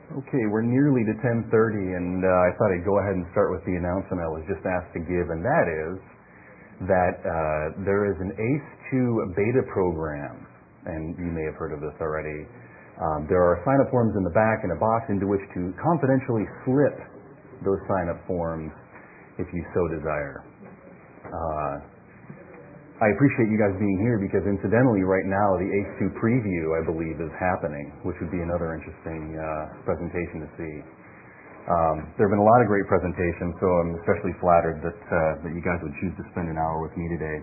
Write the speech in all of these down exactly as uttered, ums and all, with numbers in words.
Okay, we're nearly to ten thirty, and uh, I thought I'd go ahead and start with the announcement I was just asked to give, and that is that uh, there is an A C E two beta program, and you may have heard of this already. Um, there are sign-up forms in the back and a box into which to confidentially slip those sign-up forms if you so desire. Uh, I appreciate you guys being here because incidentally right now the A C E two preview, I believe, is happening, which would be another interesting uh, presentation to see. Um, there have been a lot of great presentations, so I'm especially flattered that, uh, that you guys would choose to spend an hour with me today.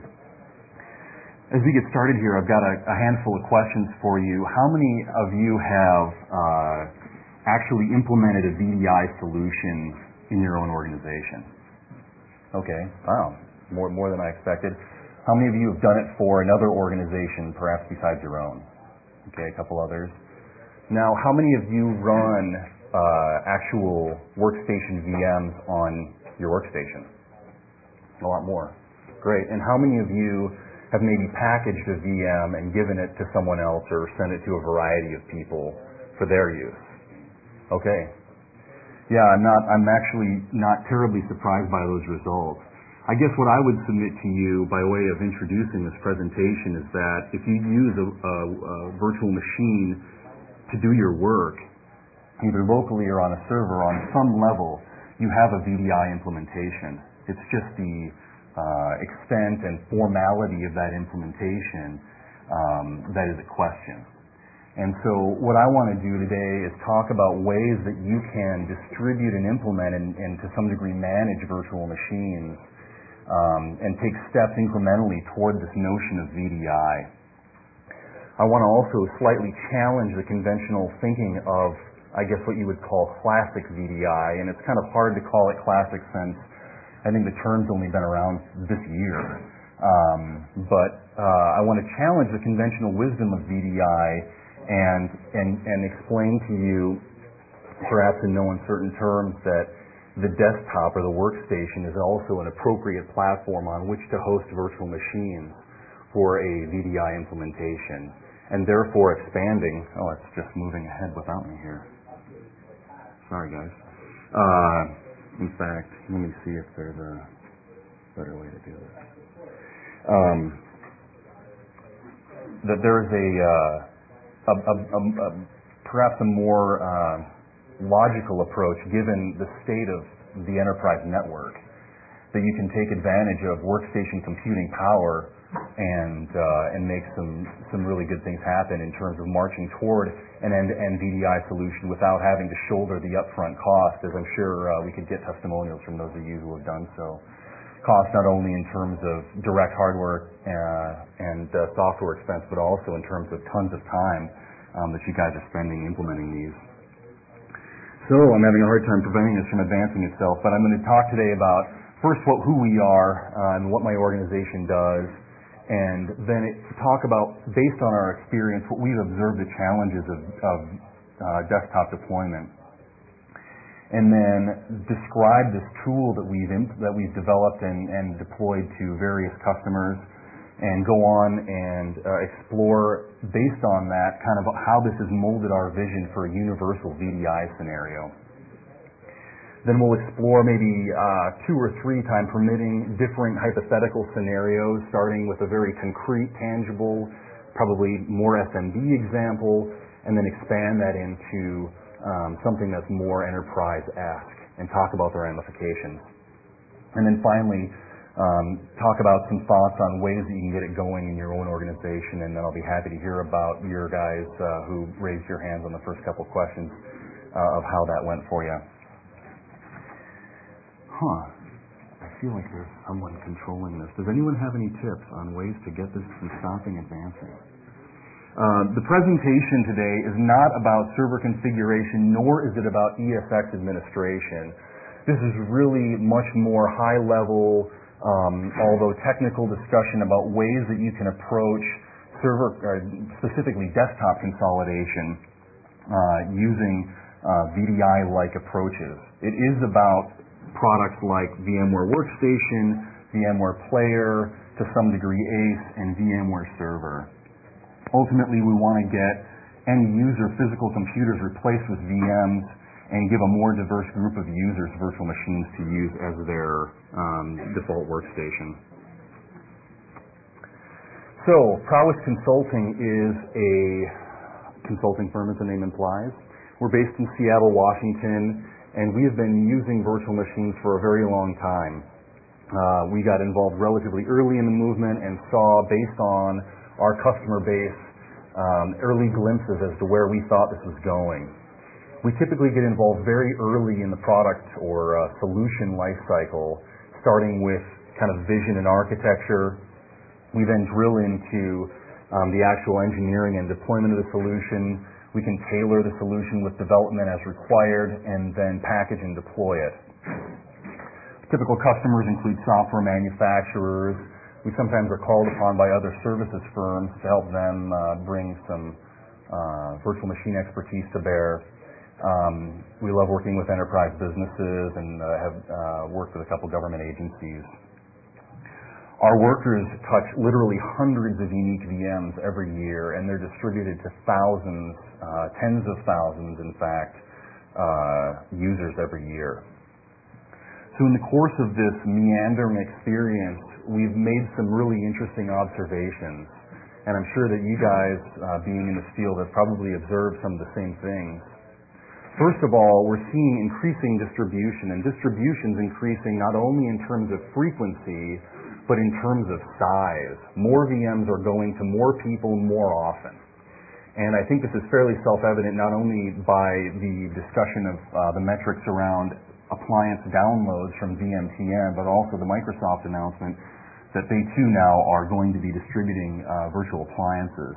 As we get started here, I've got a, a handful of questions for you. How many of you have uh, actually implemented a V D I solution in your own organization? Okay, wow, more, more than I expected. How many of you have done it for another organization, perhaps besides your own? Okay, a couple others. Now, how many of you run uh, actual workstation V Ms on your workstation? A lot more. Great. And how many of you have maybe packaged a V M and given it to someone else or sent it to a variety of people for their use? Okay. Yeah, I'm not. I'm actually not terribly surprised by those results. I guess what I would submit to you by way of introducing this presentation is that if you use a, a, a virtual machine to do your work, either locally or on a server, on some level, you have a V D I implementation. It's just the uh, extent and formality of that implementation um, that is a question. And so what I want to do today is talk about ways that you can distribute and implement and, and to some degree manage virtual machines Um, and take steps incrementally toward this notion of V D I. I want to also slightly challenge the conventional thinking of, I guess, what you would call classic V D I, and it's kind of hard to call it classic since I think the term's only been around this year. Um, but uh, I want to challenge the conventional wisdom of V D I and, and, and explain to you, perhaps in no uncertain terms, that the desktop or the workstation is also an appropriate platform on which to host virtual machines for a V D I implementation, and therefore expanding. Oh, it's just moving ahead without me here. Sorry, guys. Uh, in fact, let me see if there's a better way to do this. Um, that there's a, uh, a, a, a, a perhaps a more uh, logical approach given the state of the enterprise network, that you can take advantage of workstation computing power and uh, and make some some really good things happen in terms of marching toward an end-to-end V D I solution without having to shoulder the upfront cost, as I'm sure uh, we could get testimonials from those of you who have done so. Cost not only in terms of direct hardware uh, and uh, software expense, but also in terms of tons of time um, that you guys are spending implementing these. So I'm having a hard time preventing this from advancing itself, but I'm going to talk today about first what, who we are uh, and what my organization does, and then it, talk about, based on our experience, what we've observed the challenges of, of uh, desktop deployment, and then describe this tool that we've imp- that we've developed and, and deployed to various customers, and go on and uh, explore, based on that, kind of how this has molded our vision for a universal V D I scenario. Then we'll explore maybe uh, two or three, time permitting, different hypothetical scenarios, starting with a very concrete, tangible, probably more S M B example, and then expand that into um, something that's more enterprise-esque and talk about the ramifications. And then finally, Um, talk about some thoughts on ways that you can get it going in your own organization, and then I'll be happy to hear about your guys uh, who raised your hands on the first couple questions uh, of how that went for you. Huh. I feel like there's someone controlling this. Does anyone have any tips on ways to get this from stopping advancing? Uh, the presentation today is not about server configuration, nor is it about E S X administration. This is really much more high-level, Um, although technical discussion about ways that you can approach server, or specifically desktop consolidation uh, using uh, V D I-like approaches. It is about products like VMware Workstation, VMware Player, to some degree ACE, and VMware Server. Ultimately, we want to get end user physical computers replaced with V Ms and give a more diverse group of users virtual machines to use as their um, default workstation. So, Prowess Consulting is a consulting firm, as the name implies. We're based in Seattle, Washington, and we have been using virtual machines for a very long time. Uh, we got involved relatively early in the movement and saw, based on our customer base, um, early glimpses as to where we thought this was going. We typically get involved very early in the product or uh, solution life cycle, starting with kind of vision and architecture. We then drill into um, the actual engineering and deployment of the solution. We can tailor the solution with development as required and then package and deploy it. Typical customers include software manufacturers. We sometimes are called upon by other services firms to help them uh, bring some uh, virtual machine expertise to bear. Um, we love working with enterprise businesses and uh, have uh, worked with a couple government agencies. Our workers touch literally hundreds of unique V Ms every year, and they're distributed to thousands, uh, tens of thousands, in fact, uh, users every year. So in the course of this meandering experience, we've made some really interesting observations, and I'm sure that you guys, uh, being in this field, have probably observed some of the same things. First of all, we're seeing increasing distribution, and distribution's increasing not only in terms of frequency, but in terms of size. More V Ms are going to more people more often. And I think this is fairly self-evident not only by the discussion of uh, the metrics around appliance downloads from V M T N, but also the Microsoft announcement that they too now are going to be distributing uh, virtual appliances.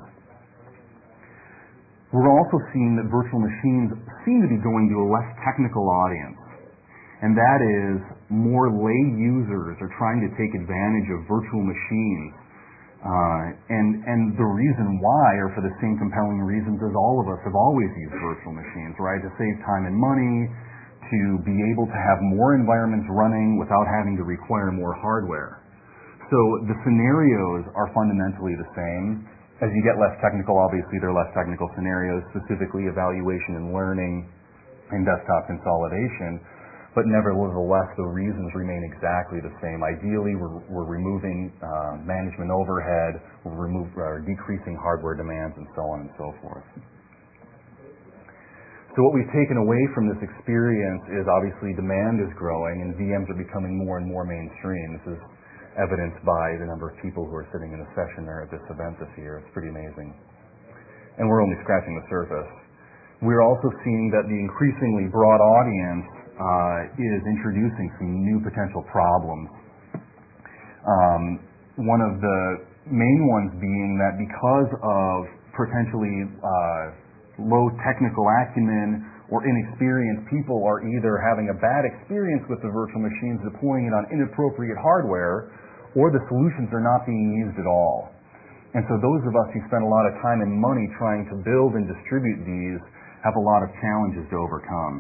We're also seeing that virtual machines seem to be going to a less technical audience. And that is, more lay users are trying to take advantage of virtual machines. Uh, and, and the reason why are for the same compelling reasons as all of us have always used virtual machines, right? To save time and money, to be able to have more environments running without having to require more hardware. So the scenarios are fundamentally the same. As you get less technical, obviously there are less technical scenarios, specifically evaluation and learning and desktop consolidation. But nevertheless, the reasons remain exactly the same. Ideally, we're, we're removing uh, management overhead, we're remove, uh, decreasing hardware demands, and so on and so forth. So what we've taken away from this experience is obviously demand is growing, and V Ms are becoming more and more mainstream. This is evidenced by the number of people who are sitting in the session there at this event this year. It's pretty amazing. And we're only scratching the surface. We're also seeing that the increasingly broad audience Uh, is introducing some new potential problems. Um, one of the main ones being that because of potentially uh, low technical acumen or inexperienced people are either having a bad experience with the virtual machines, deploying it on inappropriate hardware, or the solutions are not being used at all. And so those of us who spend a lot of time and money trying to build and distribute these have a lot of challenges to overcome.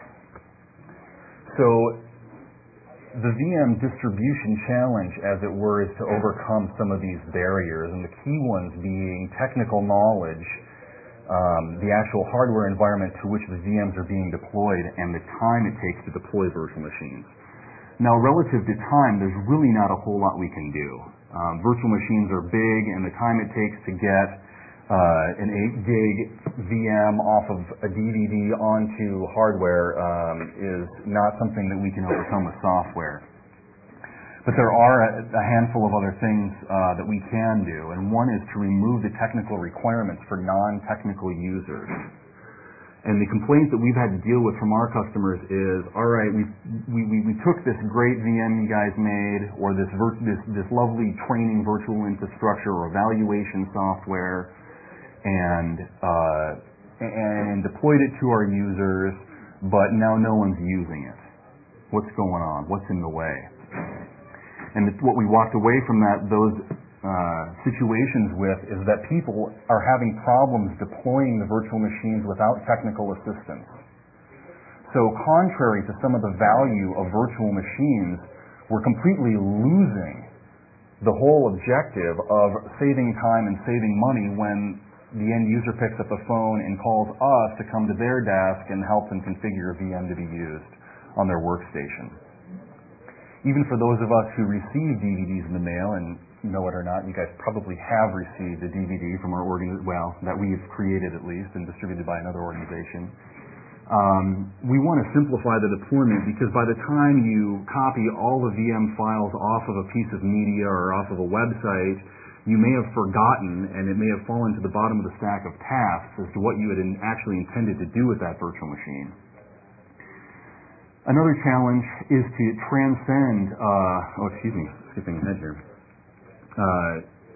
So the V M distribution challenge, as it were, is to overcome some of these barriers, and the key ones being technical knowledge, um, the actual hardware environment to which the V Ms are being deployed, and the time it takes to deploy virtual machines. Now, relative to time, there's really not a whole lot we can do. Um, virtual machines are big, and the time it takes to get Uh, an eight gig V M off of a D V D onto hardware um, is not something that we can overcome with software. But there are a, a handful of other things uh, that we can do, and one is to remove the technical requirements for non-technical users. And the complaint that we've had to deal with from our customers is, all right, we we, we, we took this great V M you guys made, or this, vir- this, this lovely training virtual infrastructure or evaluation software, and uh, and deployed it to our users, but now no one's using it. What's going on? What's in the way? And the, what we walked away from that those uh, situations with is that people are having problems deploying the virtual machines without technical assistance. So contrary to some of the value of virtual machines, we're completely losing the whole objective of saving time and saving money when the end user picks up a phone and calls us to come to their desk and help them configure a V M to be used on their workstation. Even for those of us who receive D V Ds in the mail, and know it or not, you guys probably have received a D V D from our organ, well, that we've created at least and distributed by another organization. Um, we want to simplify the deployment because by the time you copy all the V M files off of a piece of media or off of a website, you may have forgotten and it may have fallen to the bottom of the stack of tasks as to what you had in, actually intended to do with that virtual machine. Another challenge is to transcend, uh, oh excuse me, skipping ahead here. Uh,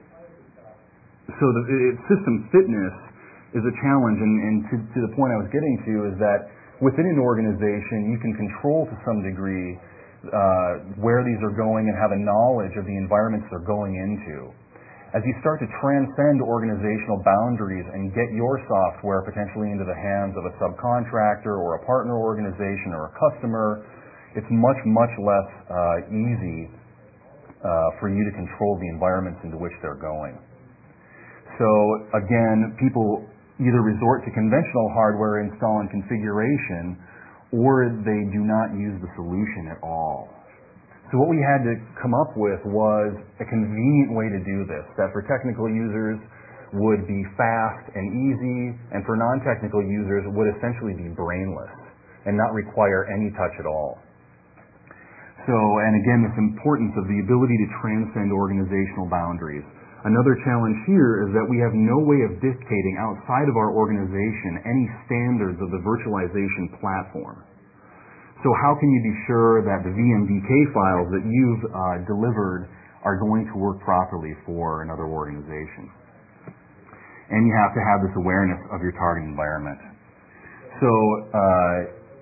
so the it, system fitness is a challenge, and, and to, to the point I was getting to is that within an organization you can control to some degree uh, where these are going and have a knowledge of the environments they're going into. As you start to transcend organizational boundaries and get your software potentially into the hands of a subcontractor or a partner organization or a customer, it's much, much less uh, easy uh, for you to control the environments into which they're going. So again, people either resort to conventional hardware install and configuration, or they do not use the solution at all. So what we had to come up with was a convenient way to do this, that for technical users would be fast and easy, and for non-technical users would essentially be brainless and not require any touch at all. So, and again, this importance of the ability to transcend organizational boundaries. Another challenge here is that we have no way of dictating outside of our organization any standards of the virtualization platform. So how can you be sure that the V M D K files that you've uh, delivered are going to work properly for another organization? And you have to have this awareness of your target environment. So uh,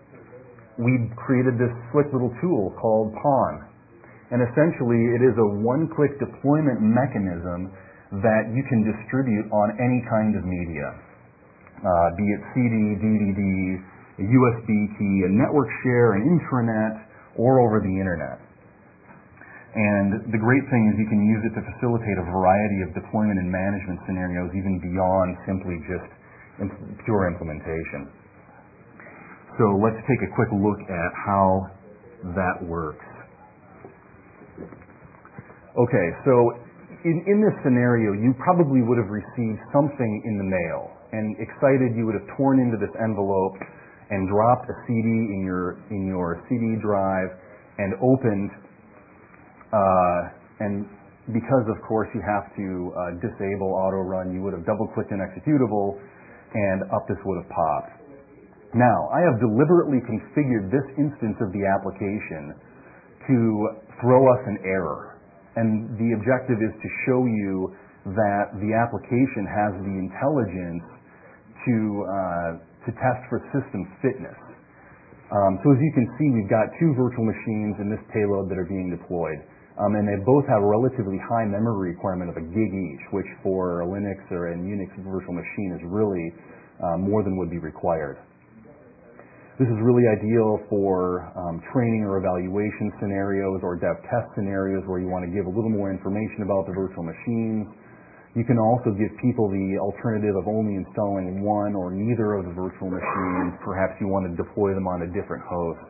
we created this slick little tool called Pawn. And essentially it is a one-click deployment mechanism that you can distribute on any kind of media, uh, be it C D, D V D, a U S B key, a network share, an intranet, or over the internet. And the great thing is you can use it to facilitate a variety of deployment and management scenarios even beyond simply just imp- pure implementation. So let's take a quick look at how that works. Okay, so in, in this scenario, you probably would have received something in the mail, and excited you would have torn into this envelope and dropped a C D in your in your C D drive and opened, uh, and because of course you have to uh, disable auto run, you would have double clicked an executable and up this would have popped. Now, I have deliberately configured this instance of the application to throw us an error, and the objective is to show you that the application has the intelligence to uh, to test for system fitness. Um, so as you can see, we've got two virtual machines in this payload that are being deployed. Um, and they both have a relatively high memory requirement of a gig each, which for a Linux or a Unix virtual machine is really uh, more than would be required. This is really ideal for um, training or evaluation scenarios or dev test scenarios where you want to give a little more information about the virtual machines. You can also give people the alternative of only installing one or neither of the virtual machines. Perhaps you want to deploy them on a different host.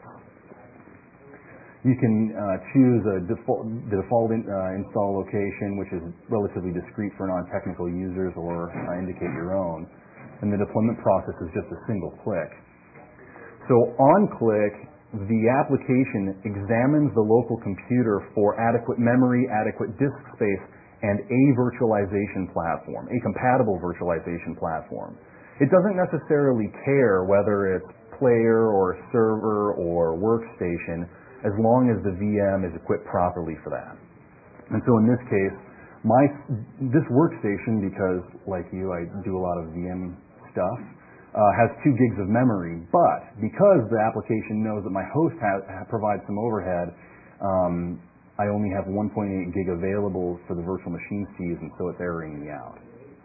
You can uh, choose a default, the default in, uh, install location, which is relatively discrete for non-technical users, or uh, indicate your own. And the deployment process is just a single click. So on click, the application examines the local computer for adequate memory, adequate disk space, and a virtualization platform, a compatible virtualization platform. It doesn't necessarily care whether it's player or server or workstation, as long as the V M is equipped properly for that. And so in this case, my this workstation, because like you, I do a lot of V M stuff, uh, has two gigs of memory, but because the application knows that my host has, provides some overhead, um, I only have one point eight gig available for the virtual machines to use, and so it's erroring me out.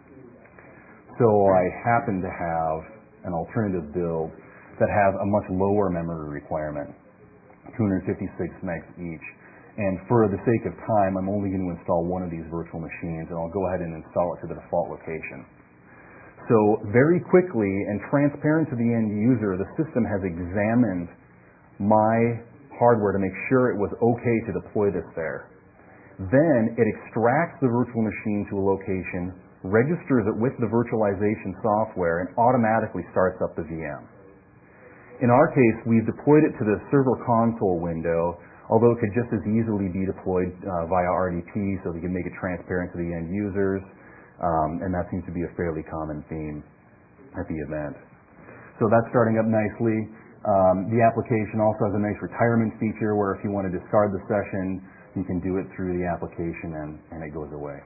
So I happen to have an alternative build that has a much lower memory requirement, two hundred fifty-six megs each. And for the sake of time, I'm only going to install one of these virtual machines, and I'll go ahead and install it to the default location. So very quickly and transparent to the end user, the system has examined my hardware to make sure it was okay to deploy this there. Then it extracts the virtual machine to a location, registers it with the virtualization software, and automatically starts up the V M. In our case, we've deployed it to the server console window, although it could just as easily be deployed uh, via R D P so we can make it transparent to the end users, um, and that seems to be a fairly common theme at the event. So that's starting up nicely. Um, the application also has a nice retirement feature where if you want to discard the session, you can do it through the application and, and it goes away.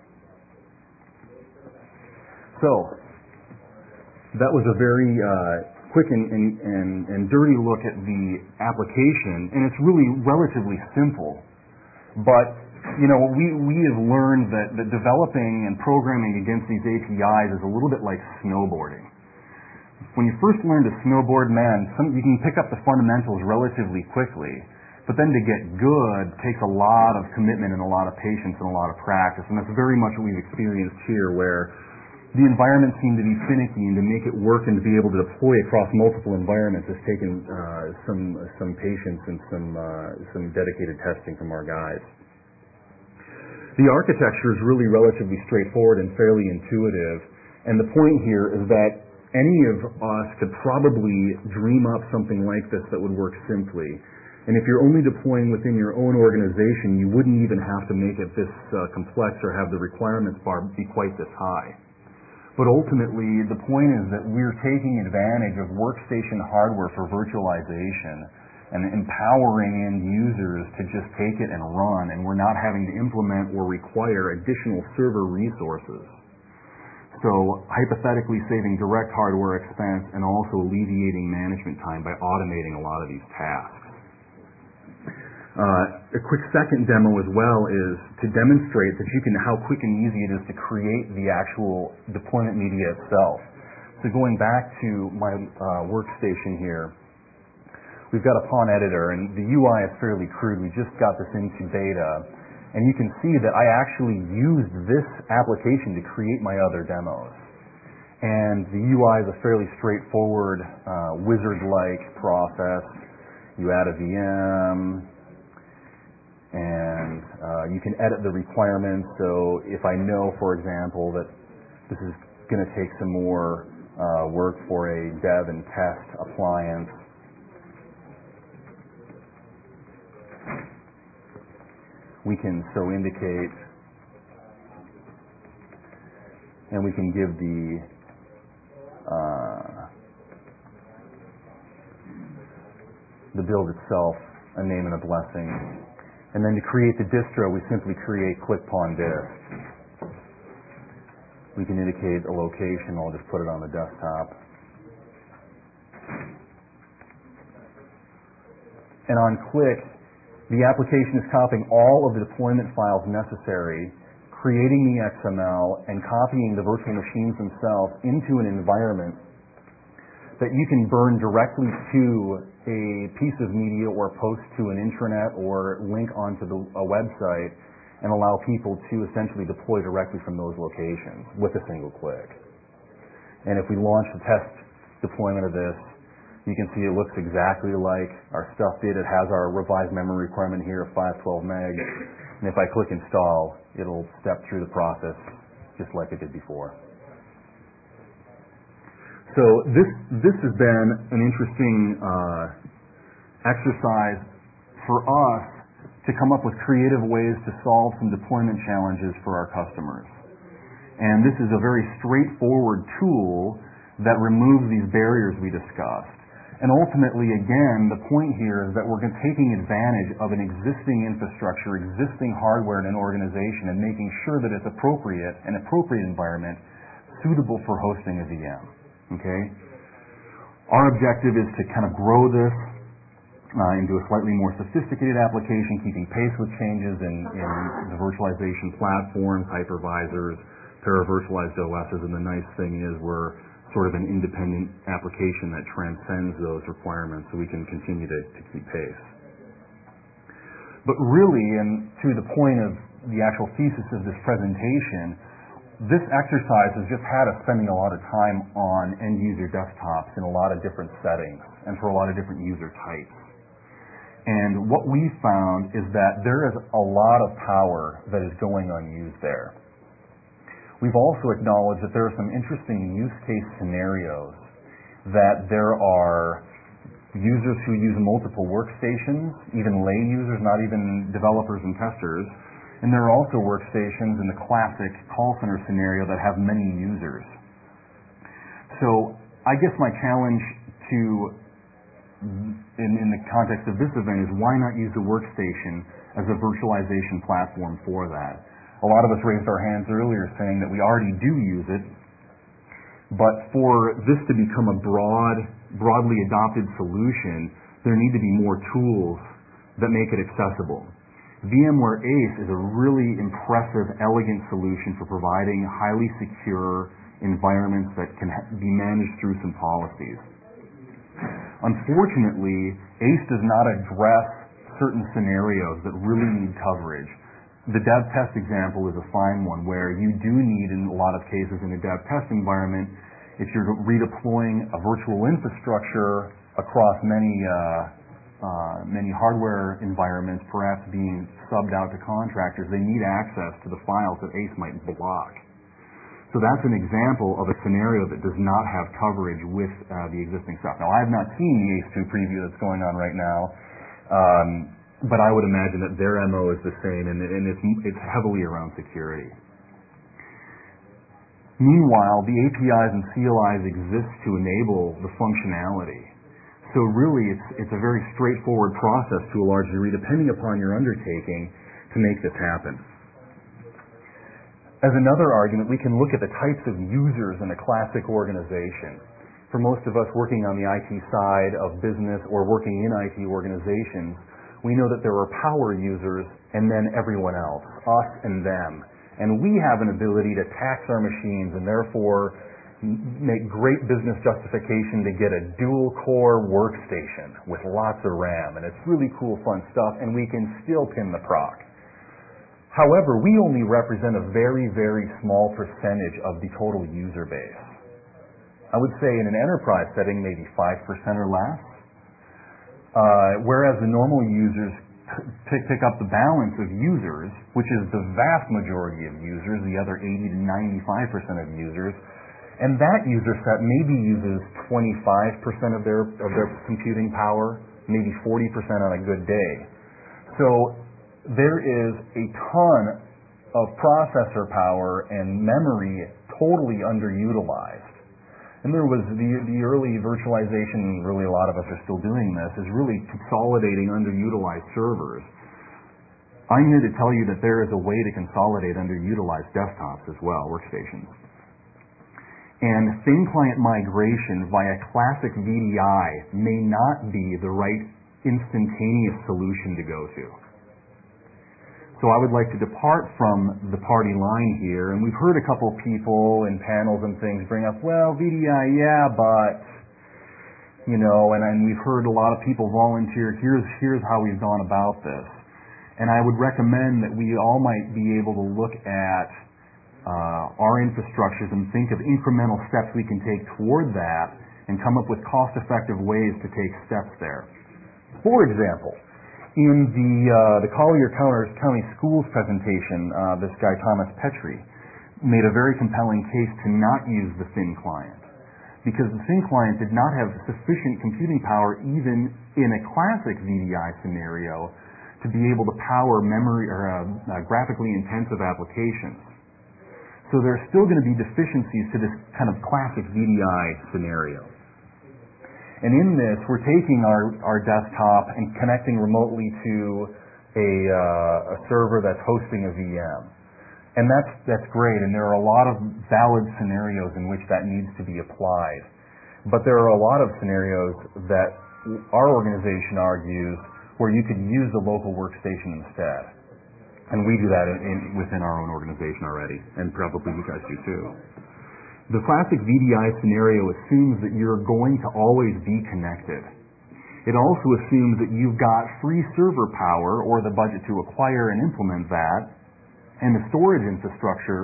So that was a very uh, quick and, and, and, and dirty look at the application, and it's really relatively simple. But you know, we, we have learned that, that developing and programming against these A P Is is a little bit like snowboarding. When you first learn to snowboard, man, some, you can pick up the fundamentals relatively quickly. But then to get good takes a lot of commitment and a lot of patience and a lot of practice. And that's very much what we've experienced here, where the environment seemed to be finicky, and to make it work and to be able to deploy across multiple environments has taken uh, some some patience and some uh, some dedicated testing from our guys. The architecture is really relatively straightforward and fairly intuitive. And the point here is that any of us could probably dream up something like this that would work simply. And if you're only deploying within your own organization, you wouldn't even have to make it this uh, complex or have the requirements bar be quite this high. But ultimately, the point is that we're taking advantage of workstation hardware for virtualization and empowering end users to just take it and run, and we're not having to implement or require additional server resources. So hypothetically saving direct hardware expense and also alleviating management time by automating a lot of these tasks. Uh, a quick second demo as well is to demonstrate that you can, how quick and easy it is to create the actual deployment media itself. So going back to my uh, workstation here, we've got a pawn editor, and the U I is fairly crude. We just got this into beta, and you can see that I actually used this application to create my other demos. And the U I is a fairly straightforward, uh, wizard-like process. You add a V M, and uh, you can edit the requirements. So if I know, for example, that this is going to take some more uh, work for a dev and test appliance, we can so indicate, and we can give the uh, the build itself a name and a blessing. And then to create the distro, we simply create ClickPawn Dist. We can indicate a location. I'll just put it on the desktop. And on click, the application is copying all of the deployment files necessary, creating the X M L, and copying the virtual machines themselves into an environment that you can burn directly to a piece of media or post to an intranet or link onto the, a website and allow people to essentially deploy directly from those locations with a single click. And if we launch the test deployment of this, you can see it looks exactly like our stuff did. It has our revised memory requirement here of five twelve meg. And if I click install, it'll step through the process just like it did before. So this this has been an interesting uh, exercise for us to come up with creative ways to solve some deployment challenges for our customers. And this is a very straightforward tool that removes these barriers we discussed. And ultimately, again, the point here is that we're taking advantage of an existing infrastructure, existing hardware in an organization, and making sure that it's appropriate, an appropriate environment suitable for hosting a V M. Okay? Our objective is to kind of grow this uh, into a slightly more sophisticated application, keeping pace with changes in, in the virtualization platforms, hypervisors, para-virtualized O Ss, and the nice thing is we're sort of an independent application that transcends those requirements so we can continue to, to keep pace. But really, and to the point of the actual thesis of this presentation, this exercise has just had us spending a lot of time on end-user desktops in a lot of different settings and for a lot of different user types. And what we found is that there is a lot of power that is going unused there. We've also acknowledged that there are some interesting use case scenarios, that there are users who use multiple workstations, even lay users, not even developers and testers, and there are also workstations in the classic call center scenario that have many users. So I guess my challenge to, in, in the context of this event, is why not use the workstation as a virtualization platform for that? A lot of us raised our hands earlier saying that we already do use it, but for this to become a broad, broadly adopted solution, there need to be more tools that make it accessible. VMware Ace is a really impressive, elegant solution for providing highly secure environments that can be managed through some policies. Unfortunately, Ace does not address certain scenarios that really need coverage. The dev test example is a fine one where you do need, in a lot of cases in a dev test environment, if you're redeploying a virtual infrastructure across many uh, Uh, many hardware environments, perhaps being subbed out to contractors, they need access to the files that Ace might block. So that's an example of a scenario that does not have coverage with uh, the existing stuff. Now, I have not seen the Ace two preview that's going on right now, um, but I would imagine that their M O is the same, and, and it's, it's heavily around security. Meanwhile, the A P Is and C L Is exist to enable the functionality. So really, it's, it's a very straightforward process to a large degree, depending upon your undertaking, to make this happen. As another argument, we can look at the types of users in a classic organization. For most of us working on the I T side of business or working in I T organizations, we know that there are power users and then everyone else, us and them. And we have an ability to tax our machines and therefore make great business justification to get a dual-core workstation with lots of RAM, and it's really cool, fun stuff, and we can still pin the proc. However, we only represent a very, very small percentage of the total user base. I would say in an enterprise setting, maybe five percent or less, uh, whereas the normal users pick, pick up the balance of users, which is the vast majority of users, the other eighty to ninety-five percent of users, and that user set maybe uses twenty-five percent of their of their computing power, maybe forty percent on a good day. So there is a ton of processor power and memory totally underutilized. And there was the, the early virtualization, really a lot of us are still doing this, is really consolidating underutilized servers. I'm here to tell you that there is a way to consolidate underutilized desktops as well, workstations. And thin client migration via classic V D I may not be the right instantaneous solution to go to. So I would like to depart from the party line here, and we've heard a couple people in panels and things bring up, well, V D I, yeah, but, you know, and, and we've heard a lot of people volunteer, here's, here's how we've gone about this. And I would recommend that we all might be able to look at Uh, our infrastructures and think of incremental steps we can take toward that and come up with cost-effective ways to take steps there. For example, in the, uh, the Collier County Schools presentation, uh, this guy Thomas Petrie made a very compelling case to not use the thin client, because the thin client did not have sufficient computing power even in a classic V D I scenario to be able to power memory or uh, uh, graphically intensive applications. So there are still going to be deficiencies to this kind of classic V D I scenario. And in this, we're taking our, our desktop and connecting remotely to a, uh, a server that's hosting a V M. And that's, that's great, and there are a lot of valid scenarios in which that needs to be applied. But there are a lot of scenarios that our organization argues where you could use the local workstation instead. And we do that in, in, within our own organization already, and probably you guys do too. The classic V D I scenario assumes that you're going to always be connected. It also assumes that you've got free server power or the budget to acquire and implement that, and the storage infrastructure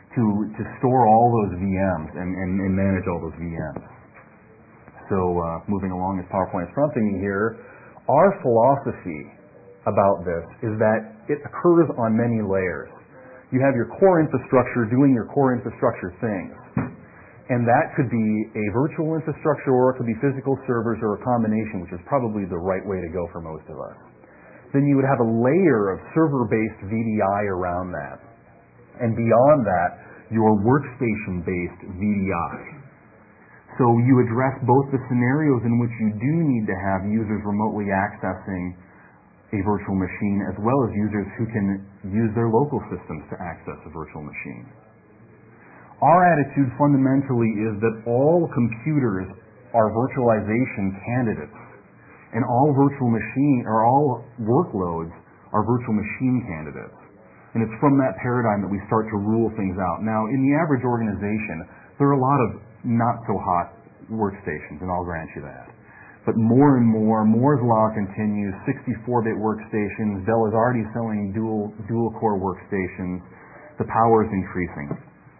to, to store all those V Ms and, and, and manage all those V Ms. So uh, moving along as PowerPoint is prompting me here, our philosophy about this is that it occurs on many layers. You have your core infrastructure doing your core infrastructure things. And that could be a virtual infrastructure, or it could be physical servers, or a combination, which is probably the right way to go for most of us. Then you would have a layer of server-based V D I around that. And beyond that, your workstation-based V D I. So you address both the scenarios in which you do need to have users remotely accessing a virtual machine, as well as users who can use their local systems to access a virtual machine. Our attitude fundamentally is that all computers are virtualization candidates, and all virtual machine or all workloads are virtual machine candidates. And it's from that paradigm that we start to rule things out. Now, in the average organization, there are a lot of not so hot workstations, and I'll grant you that. But more and more, Moore's Law continues, sixty-four bit workstations, Dell is already selling dual, dual core workstations, the power is increasing.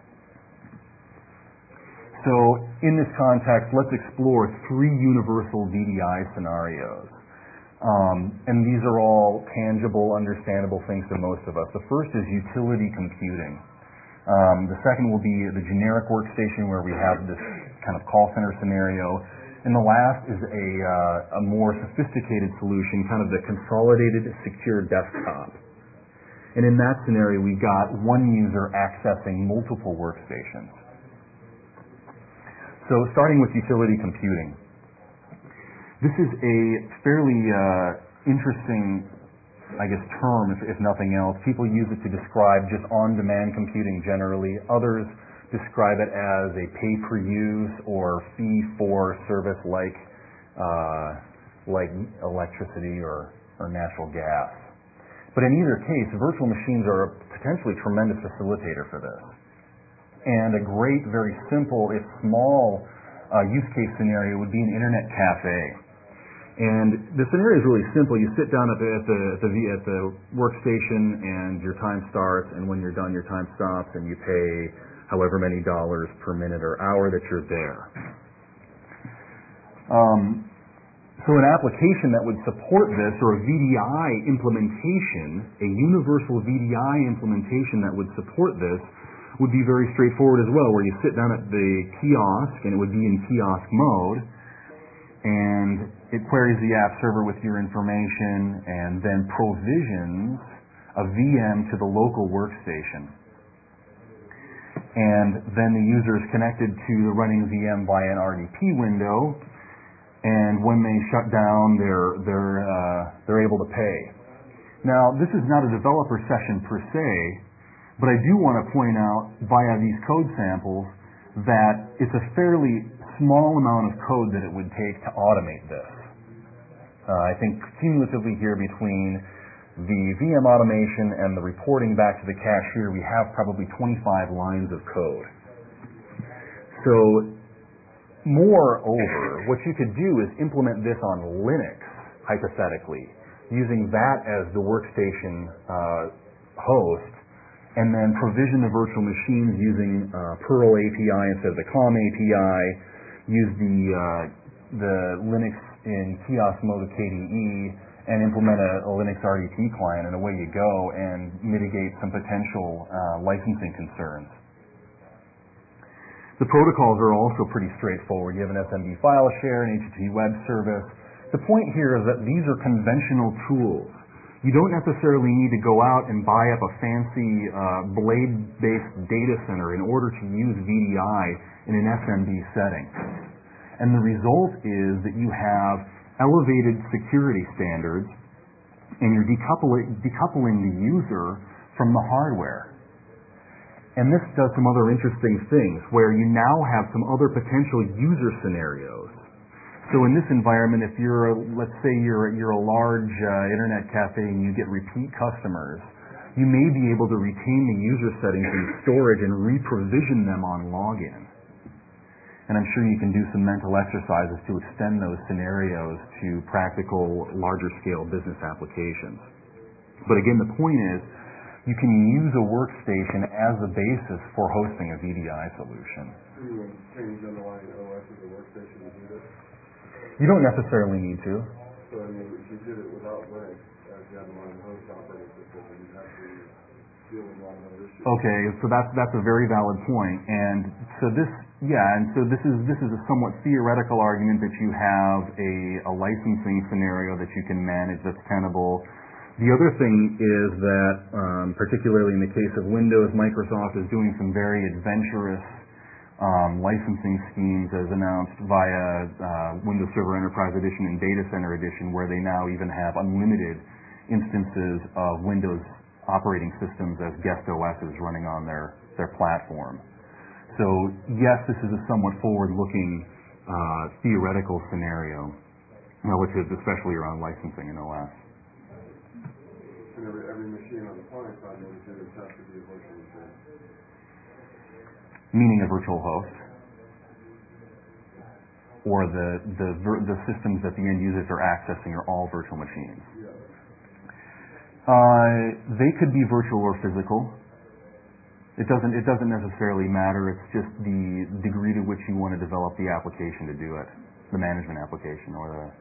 So in this context, let's explore three universal V D I scenarios. Um, and these are all tangible, understandable things to most of us. The first is utility computing. Um, the second will be the generic workstation, where we have this kind of call center scenario. And the last is a, uh, a more sophisticated solution, kind of the consolidated secure desktop. And in that scenario, we've got one user accessing multiple workstations. So starting with utility computing. This is a fairly uh, interesting, I guess, term, if, if nothing else. People use it to describe just on-demand computing generally. Others describe it as a pay-per-use or fee-for-service like uh, like electricity or, or natural gas. But in either case, virtual machines are a potentially tremendous facilitator for this. And a great, very simple, if small, uh, use case scenario would be an internet cafe. And the scenario is really simple. You sit down at the, at the, at the, at the workstation, and your time starts, and when you're done, your time stops, and you pay however many dollars per minute or hour that you're there. Um, so an application that would support this, or a V D I implementation, a universal V D I implementation that would support this, would be very straightforward as well, where you sit down at the kiosk, and it would be in kiosk mode, and it queries the app server with your information and then provisions a V M to the local workstation. And then the user is connected to the running V M via an R D P window, and when they shut down, they're, they're, uh, they're able to pay. Now, this is not a developer session per se, but I do want to point out via these code samples that it's a fairly small amount of code that it would take to automate this. Uh, I think cumulatively here between the V M automation and the reporting back to the cashier, we have probably twenty-five lines of code. So moreover, what you could do is implement this on Linux, hypothetically, using that as the workstation uh, host, and then provision the virtual machines using uh, Perl A P I instead of the COM A P I, use the, uh, the Linux in kiosk mode of K D E, and implement a, a Linux R D P client, and away you go, and mitigate some potential uh, licensing concerns. The protocols are also pretty straightforward. You have an S M B file share, an H T T P web service. The point here is that these are conventional tools. You don't necessarily need to go out and buy up a fancy uh, blade-based data center in order to use V D I in an S M B setting. And the result is that you have elevated security standards, and you're decoupling, decoupling the user from the hardware. And this does some other interesting things, where you now have some other potential user scenarios. So in this environment, if you're, a, let's say you're, you're a large uh, internet cafe and you get repeat customers, you may be able to retain the user settings in storage and re-provision them on login. And I'm sure you can do some mental exercises to extend those scenarios to practical, larger scale business applications. But again, the point is you can use a workstation as a basis for hosting a V D I solution. So you would change the underlying O S of the workstation to do this? You don't necessarily need to. So I mean, if you did it without Linux as the underlying host operating system, you'd have to deal with a lot of other issues. Okay, so that's that's a very valid point. And so this, yeah, and so this is this is a somewhat theoretical argument that you have a, a licensing scenario that you can manage that's tenable. The other thing is that, um, particularly in the case of Windows, Microsoft is doing some very adventurous um, licensing schemes as announced via uh, Windows Server Enterprise Edition and Data Center Edition, where they now even have unlimited instances of Windows operating systems as guest O Ss running on their, their platform. So yes, this is a somewhat forward-looking uh, theoretical scenario relative especially around licensing in O S. And every, every machine on the client side knows that it has to be a virtual machine. Meaning a virtual host, or the the, vir- the systems that the end users are accessing are all virtual machines. Yeah. Uh, they could be virtual or physical. It doesn't it doesn't necessarily matter. It's just the degree to which you want to develop the application to do it, the management application or the.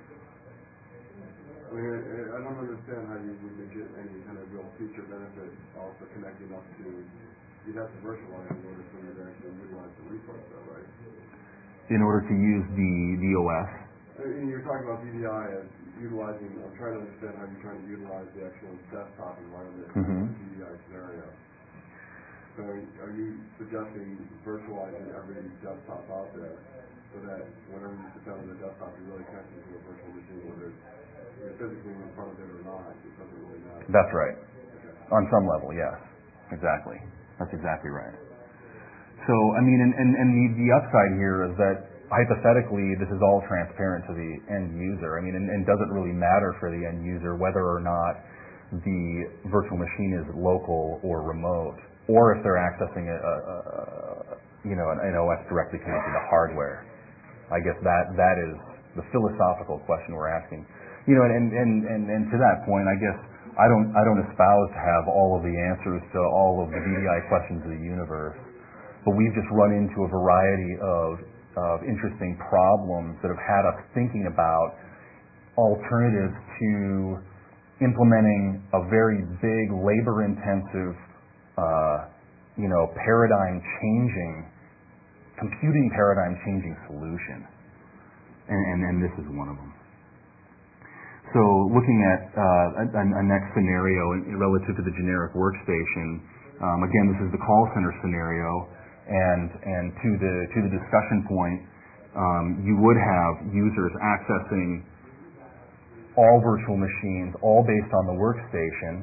I mean, I, I don't understand how you would get any kind of real feature benefit off of connecting up to. You'd have to virtualize in order for you to actually utilize the resource, though, right? In order to use the the O S. And you're talking about V D I as utilizing. I'm trying to understand how you're trying to utilize the actual desktop environment Mm-hmm. in the V D I scenario. So are you suggesting virtualizing every desktop out there so that whenever you sit down on the desktop, you're really connecting to a virtual machine, whether you're physically in front of it or not, it doesn't really matter? That's right. Okay. On some level, yes. Exactly. That's exactly right. So, I mean, and, and, and the, the upside here is that hypothetically, this is all transparent to the end user. I mean, and, and doesn't really matter for the end user whether or not the virtual machine is local or remote, or if they're accessing a, a, a you know, an, an O S directly connected to hardware. I guess that that is the philosophical question we're asking. You know, and, and, and, and to that point, I guess I don't I don't espouse to have all of the answers to all of the V D I questions of the universe, but we've just run into a variety of of interesting problems that have had us thinking about alternatives to implementing a very big labor-intensive, uh, you know, paradigm-changing, computing paradigm-changing solution, and, and and this is one of them. So looking at uh, a, a next scenario relative to the generic workstation, um, again, this is the call center scenario, and and to the to the discussion point, um, you would have users accessing all virtual machines, all based on the workstation.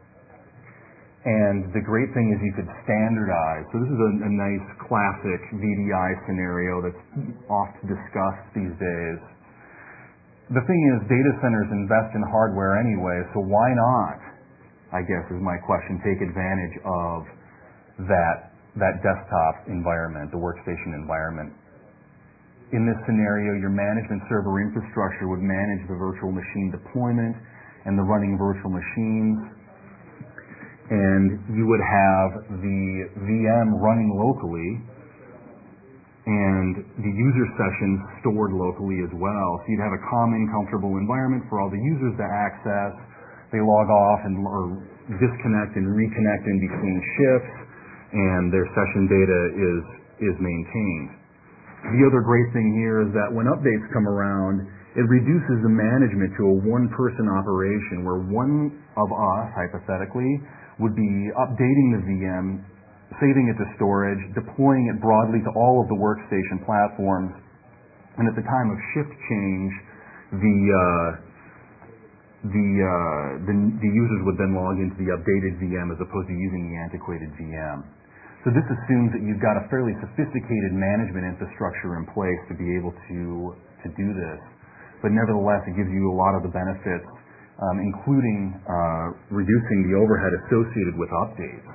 And the great thing is you could standardize. So this is a, a nice classic V D I scenario that's oft discussed these days. The thing is, data centers invest in hardware anyway, so why not, I guess is my question, take advantage of that, that desktop environment, the workstation environment. In this scenario, your management server infrastructure would manage the virtual machine deployment and the running virtual machines, and you would have the V M running locally and the user sessions stored locally as well. So you'd have a common, comfortable environment for all the users to access. They log off and or disconnect and reconnect in between shifts, and their session data is is maintained. The other great thing here is that when updates come around, it reduces the management to a one-person operation where one of us, hypothetically, would be updating the V M, saving it to storage, deploying it broadly to all of the workstation platforms, and at the time of shift change, the uh, the, uh, the the users would then log into the updated V M as opposed to using the antiquated V M. So this assumes that you've got a fairly sophisticated management infrastructure in place to be able to to do this, but nevertheless, it gives you a lot of the benefits, um, including uh, reducing the overhead associated with updates.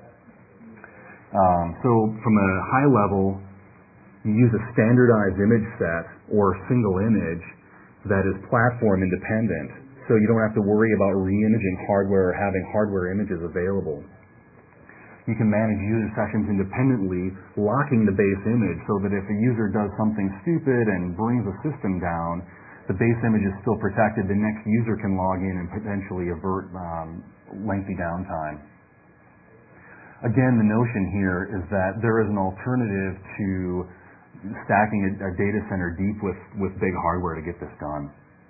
Um, so from a high level, you use a standardized image set or a single image that is platform independent. so you don't have to worry about re-imaging hardware or having hardware images available. You can manage user sessions independently, locking the base image so that if a user does something stupid and brings the system down, the base image is still protected. The next user can log in and potentially avert um, lengthy downtime. Again, the notion here is that there is an alternative to stacking a, a data center deep with, with big hardware to get this done.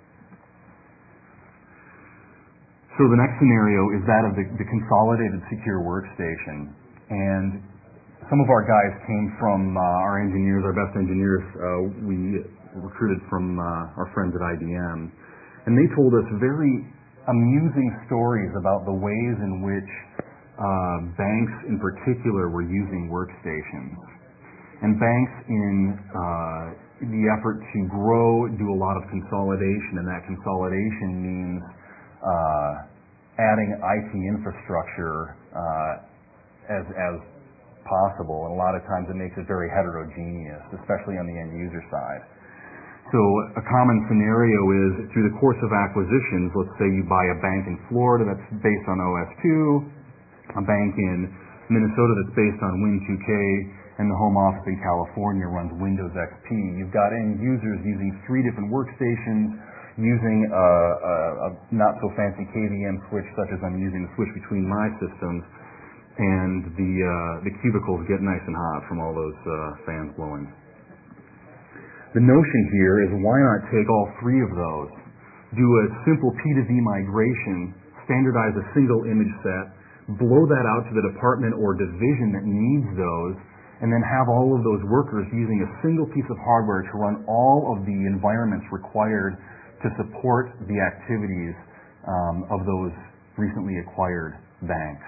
So the next scenario is that of the, the consolidated secure workstation. And some of our guys came from uh, our engineers, our best engineers, uh, we recruited from uh, our friends at I B M. And they told us very amusing stories about the ways in which uh, banks in particular were using workstations. And banks in uh, the effort to grow do a lot of consolidation, and that consolidation means Uh, adding I T infrastructure uh, as, as possible, and a lot of times it makes it very heterogeneous, especially on the end user side. So a common scenario is through the course of acquisitions, let's say you buy a bank in Florida that's based on O S two, a bank in Minnesota that's based on Win two K, and the home office in California runs Windows X P. You've got end users using three different workstations, using a, a, a not so fancy K V M switch such as I'm using to switch between my systems, and the uh, the cubicles get nice and hot from all those uh, fans blowing. The notion here is why not take all three of those, do a simple P to V migration, standardize a single image set, blow that out to the department or division that needs those, and then have all of those workers using a single piece of hardware to run all of the environments required to support the activities um, of those recently acquired banks.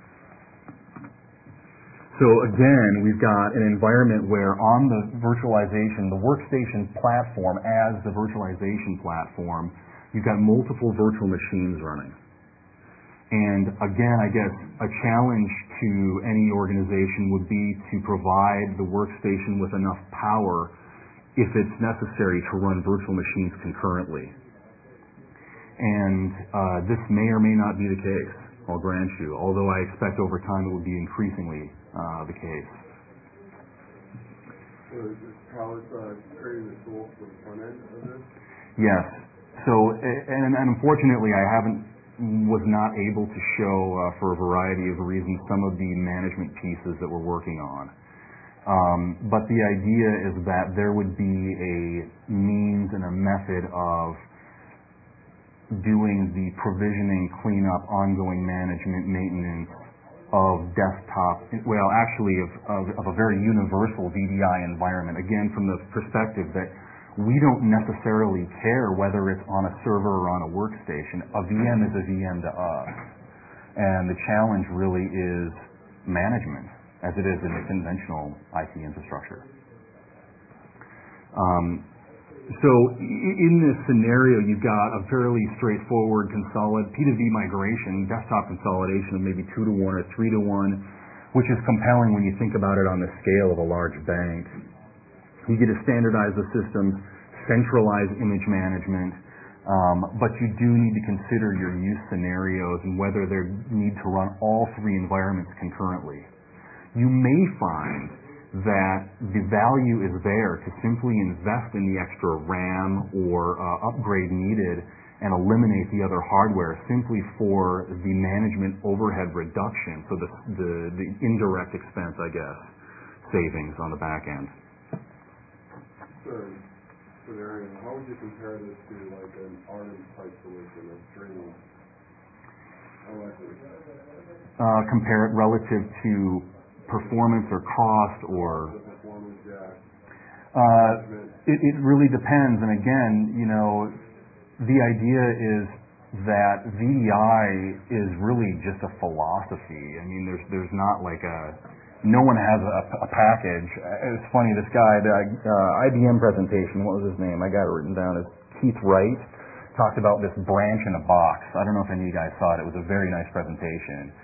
So again, we've got an environment where on the virtualization, the workstation platform as the virtualization platform, you've got multiple virtual machines running. And again, I guess a challenge to any organization would be to provide the workstation with enough power if it's necessary to run virtual machines concurrently. And uh, this may or may not be the case, I'll grant you, although I expect over time it will be increasingly uh, the case. So is how it's uh, creating the tools for the front end of this? Yes. So, and, and unfortunately I haven't, was not able to show uh, for a variety of reasons some of the management pieces that we're working on. Um, but the idea is that there would be a means and a method of doing the provisioning, cleanup, ongoing management, maintenance of desktop, well actually of, of, of a very universal V D I environment. Again, from the perspective that we don't necessarily care whether it's on a server or on a workstation. A V M is a V M to us. And the challenge really is management, as it is in the conventional I T infrastructure. Um, so in this scenario, you've got a fairly straightforward consolid P to V migration, desktop consolidation of maybe two to one or three to one, which is compelling when you think about it on the scale of a large bank. You get to standardize the systems, centralize image management, um, but you do need to consider your use scenarios and whether they need to run all three environments concurrently. You may find that the value is there to simply invest in the extra RAM or uh, upgrade needed and eliminate the other hardware simply for the management overhead reduction, so the, the, the indirect expense, I guess, savings on the back end. Sure. Scenario, how would you compare this to like an Artem type solution of streaming? How likely? Uh, compare it relative to performance or cost or The performance, yeah. uh, it, it really depends. And again, you know, the idea is that V D I is really just a philosophy. I mean, there's there's not like a no one has a, a package. It's funny, this guy, the uh, I B M presentation, what was his name? I got it written down as Keith Wright, talked about this branch in a box. I don't know if any of you guys saw it. It was a very nice presentation.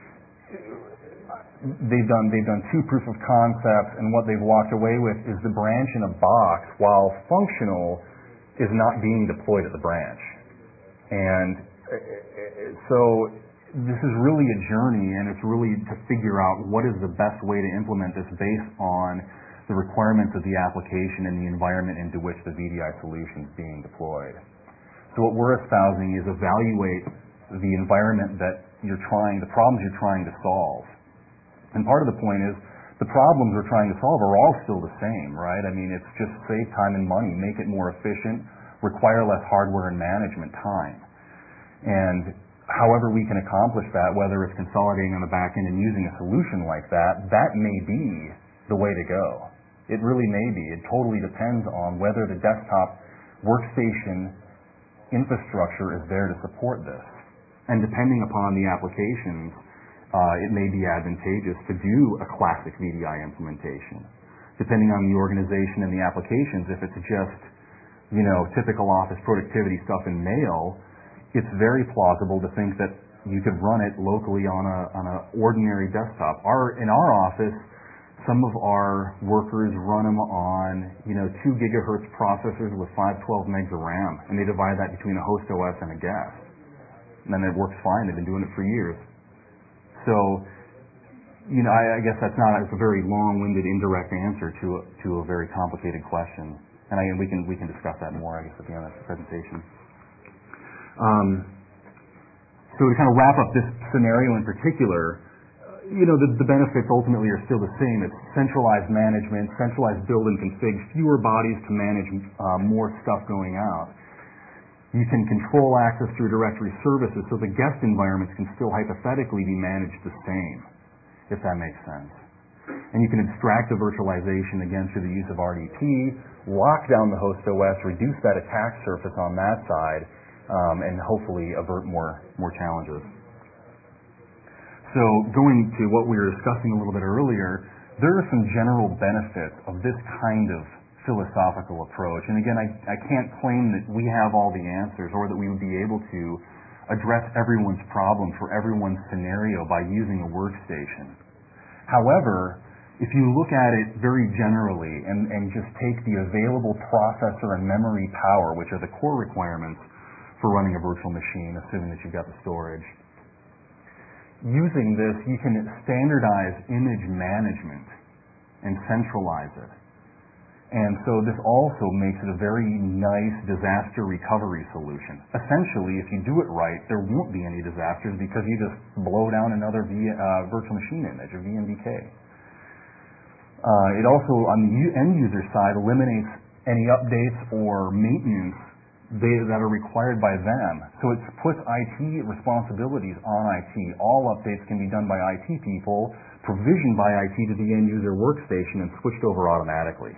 They've done they've done two proof of concepts, and what they've walked away with is the branch in a box, while functional, is not being deployed at the branch. And so this is really a journey, and it's really to figure out what is the best way to implement this based on the requirements of the application and the environment into which the V D I solution is being deployed. So what we're espousing is evaluate the environment that you're trying, the problems you're trying to solve. And part of the point is the problems we're trying to solve are all still the same, right? I mean, it's just save time and money, make it more efficient, require less hardware and management time. And however we can accomplish that, whether it's consolidating on the back end and using a solution like that, that may be the way to go. It really may be. It totally depends on whether the desktop workstation infrastructure is there to support this. And depending upon the applications, uh, it may be advantageous to do a classic V D I implementation. Depending on the organization and the applications, if it's just, you know, typical office productivity stuff in mail, it's very plausible to think that you could run it locally on a on an ordinary desktop. Our in our office, some of our workers run them on, you know, two gigahertz processors with five twelve megs of RAM, and they divide that between a host O S and a guest. And then it works fine. They've been doing it for years. So, you know, I, I guess that's not, it's a very long-winded, indirect answer to a, to a very complicated question. And I, we can we can discuss that more, I guess, at the end of the presentation. Um, so to kind of wrap up this scenario in particular, you know, the, the benefits ultimately are still the same. It's centralized management, centralized build and config, fewer bodies to manage uh, more stuff going out. You can control access through directory services, so the guest environments can still hypothetically be managed the same, if that makes sense. And you can abstract the virtualization again through the use of R D P, lock down the host O S, reduce that attack surface on that side, um, and hopefully avert more, more challenges. So going to what we were discussing a little bit earlier, there are some general benefits of this kind of philosophical approach. And again, I, I can't claim that we have all the answers or that we would be able to address everyone's problem for everyone's scenario by using a workstation. However, if you look at it very generally and, and just take the available processor and memory power, which are the core requirements for running a virtual machine, assuming that you've got the storage, using this, you can standardize image management and centralize it. And so this also makes it a very nice disaster recovery solution. Essentially, if you do it right, there won't be any disasters because you just blow down another v, uh, virtual machine image, or V M D K. Uh, it also, on the end user side, eliminates any updates or maintenance they, that are required by them. So it puts I T responsibilities on I T. All updates can be done by I T people, provisioned by I T to the end user workstation, and switched over automatically.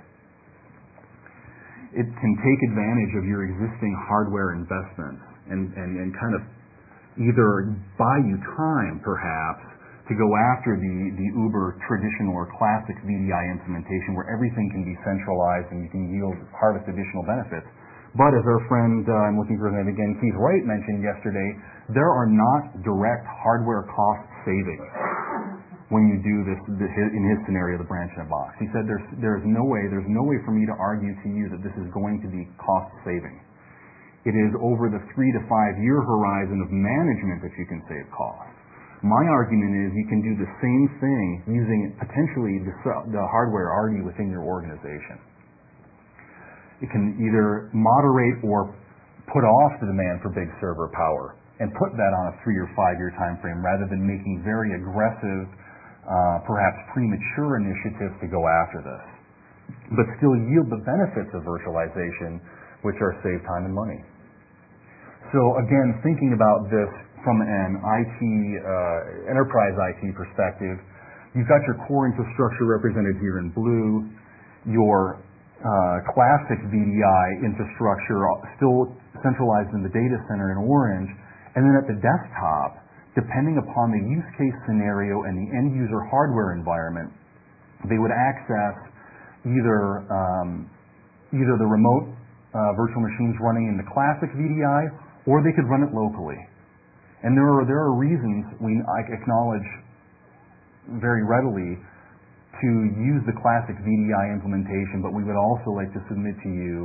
It can take advantage of your existing hardware investments and, and, and kind of either buy you time, perhaps, to go after the, the uber traditional or classic V D I implementation where everything can be centralized and you can yield, harvest additional benefits. But as our friend, uh, I'm looking for his name again, Keith Wright mentioned yesterday, there are not direct hardware cost savings when you do this, in his scenario, the branch in a box. He said there's, there's no way, there's no way for me to argue to you that this is going to be cost saving. It is over the three to five year horizon of management that you can save costs. My argument is you can do the same thing using potentially the, the hardware already within your organization. It can either moderate or put off the demand for big server power and put that on a three or five year time frame rather than making very aggressive, uh, perhaps premature initiatives to go after this, but still yield the benefits of virtualization, which are save time and money. So again, thinking about this from an I T, uh, enterprise I T perspective, you've got your core infrastructure represented here in blue, your uh, classic V D I infrastructure still centralized in the data center in orange, and then at the desktop, depending upon the use case scenario and the end user hardware environment, they would access either um, either the remote uh, virtual machines running in the classic V D I, or they could run it locally. And there are there are reasons we acknowledge very readily to use the classic V D I implementation, but we would also like to submit to you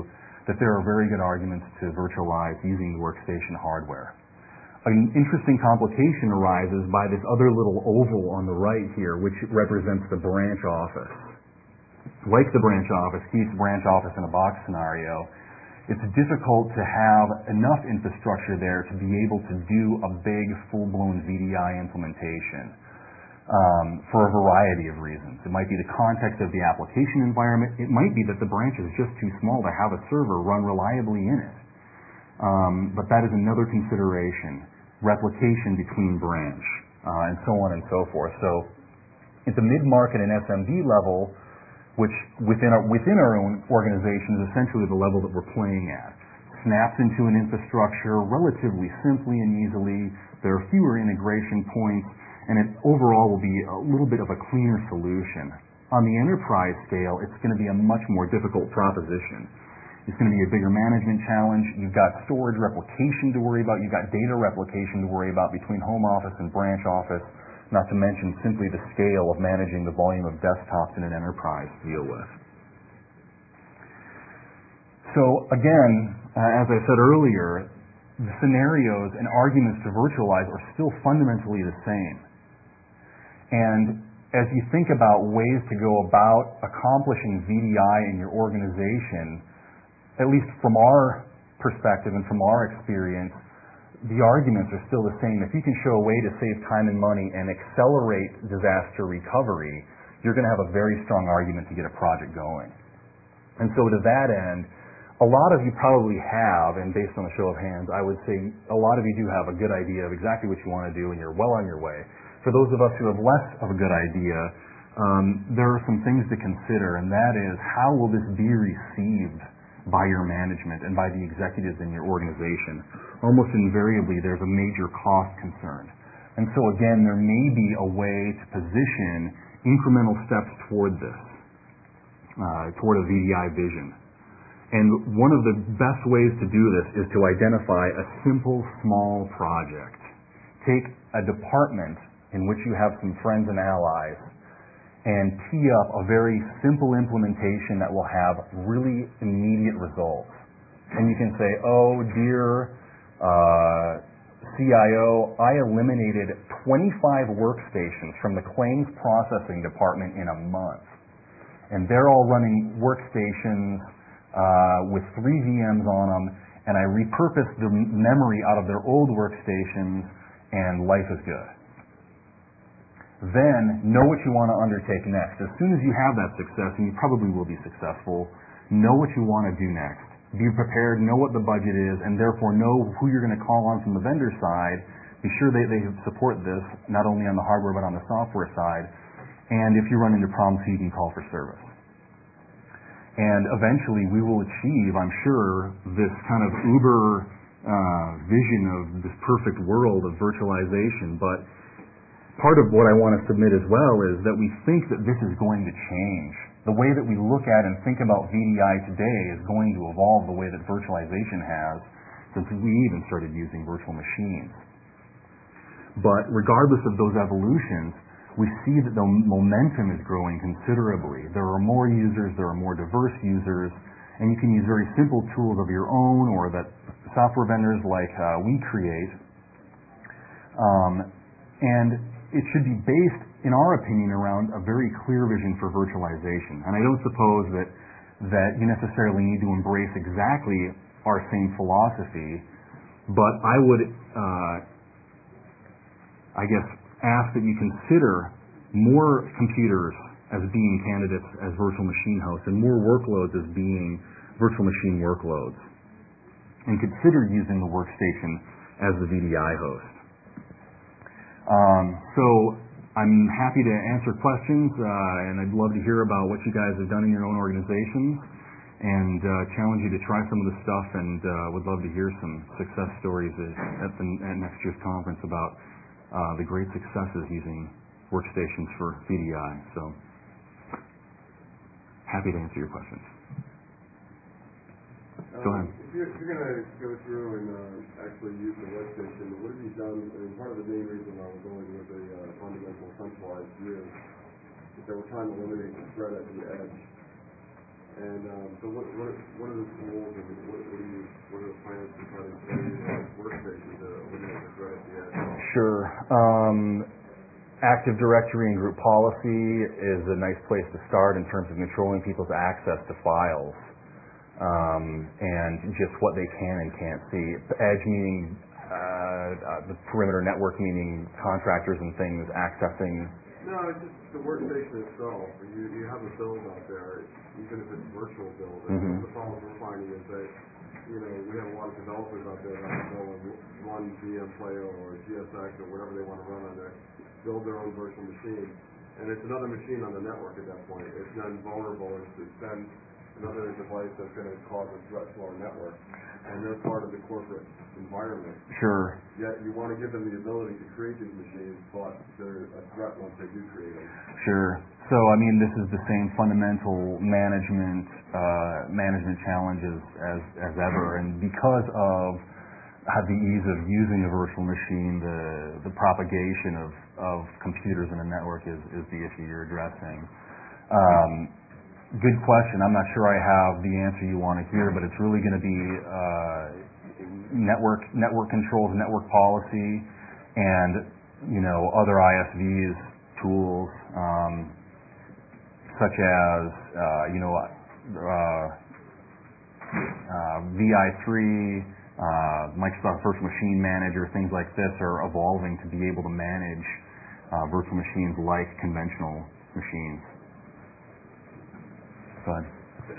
that there are very good arguments to virtualize using the workstation hardware. An interesting complication arises by this other little oval on the right here, which represents the branch office. Like the branch office, Keith's branch office in a box scenario, it's difficult to have enough infrastructure there to be able to do a big, full-blown V D I implementation um, for a variety of reasons. It might be the context of the application environment. It might be that the branch is just too small to have a server run reliably in it. Um, but that is another consideration, replication between branch, uh, and so on and so forth. So at the mid-market and S M B level, which within our, within our own organization is essentially the level that we're playing at, snaps into an infrastructure relatively simply and easily. There are fewer integration points, and it overall will be a little bit of a cleaner solution. On the enterprise scale, it's going to be a much more difficult proposition. It's going to be a bigger management challenge. You've got storage replication to worry about. You've got data replication to worry about between home office and branch office, not to mention simply the scale of managing the volume of desktops in an enterprise to deal with. So again, uh, as I said earlier, the scenarios and arguments to virtualize are still fundamentally the same. And as you think about ways to go about accomplishing V D I in your organization, at least from our perspective and from our experience, the arguments are still the same. If you can show a way to save time and money and accelerate disaster recovery, you're going to have a very strong argument to get a project going. And so to that end, a lot of you probably have, and based on the show of hands, I would say a lot of you do have a good idea of exactly what you want to do, and you're well on your way. For those of us who have less of a good idea, um, there are some things to consider, and that is, how will this be received by your management and by the executives in your organization? Almost invariably, there's a major cost concern. And so again, there may be a way to position incremental steps toward this, uh, toward a V D I vision. And one of the best ways to do this is to identify a simple, small project. Take a department in which you have some friends and allies and tee up a very simple implementation that will have really immediate results. And you can say, oh, dear uh, C I O, I eliminated twenty-five workstations from the claims processing department in a month. And they're all running workstations uh, with three V Ms on them, and I repurposed the memory out of their old workstations, and life is good. Then know what you want to undertake next. As soon as you have that success, and you probably will be successful, know what you want to do next. Be prepared, know what the budget is, and therefore know who you're going to call on from the vendor side. Be sure they, they support this, not only on the hardware but on the software side. And if you run into problems, you can call for service. And eventually we will achieve, I'm sure, this kind of uber uh, vision of this perfect world of virtualization. But part of what I want to submit as well is that we think that this is going to change. The way that we look at and think about V D I today is going to evolve the way that virtualization has since we even started using virtual machines. But regardless of those evolutions, we see that the momentum is growing considerably. There are more users, there are more diverse users, and you can use very simple tools of your own or that software vendors like uh, we create. Um, and it should be based, in our opinion, around a very clear vision for virtualization. And I don't suppose that, that you necessarily need to embrace exactly our same philosophy, but I would, uh, I guess, ask that you consider more computers as being candidates as virtual machine hosts and more workloads as being virtual machine workloads. And consider using the workstation as the V D I host. Um, so I'm happy to answer questions, uh, and I'd love to hear about what you guys have done in your own organizations, and uh, challenge you to try some of the stuff, and uh, would love to hear some success stories at, the, at next year's conference about uh, the great successes using workstations for V D I. So happy to answer your questions. Um, Go ahead. If you're, if you're going to go through and uh, actually use the workstation, what have you done? And part of the main reason I was going with a uh, fundamental centralized view is that we're trying to eliminate the threat at the edge. And um, so what, what, what are the tools and what, what, are you, what are the plans to try to create workstations to eliminate the threat at the edge? Sure. Um, Active Directory and group policy is a nice place to start in terms of controlling people's access to files um, and just what they can and can't see. Edge meaning uh, uh, the perimeter network meaning contractors and things accessing. No, it's just the workstation itself. You, you have a build out there, even if it's virtual build. And Mm-hmm. the problem we're finding is that, you know, we have a lot of developers out there that can go and run V M Player or G S X or whatever they want to run on there, build their own virtual machine. And it's another machine on the network at that point. It's then vulnerable. It's, it's then another device that's going to cause a threat to our network. And they're part of the corporate environment. Sure. Yet you want to give them the ability to create these machines, but they're a threat once they do create them. Sure. So, I mean, this is the same fundamental management uh, management challenges as, as ever. And because of the ease of using a virtual machine, the, the propagation of, of computers in a network is, is the issue you're addressing. Um, good question. I'm not sure I have the answer you want to hear, but it's really going to be uh, network network controls, network policy, and you know other I S Vs tools um, such as uh, you know uh, uh, V I three, uh, Microsoft Virtual Machine Manager, things like this are evolving to be able to manage uh, virtual machines like conventional machines. Go ahead.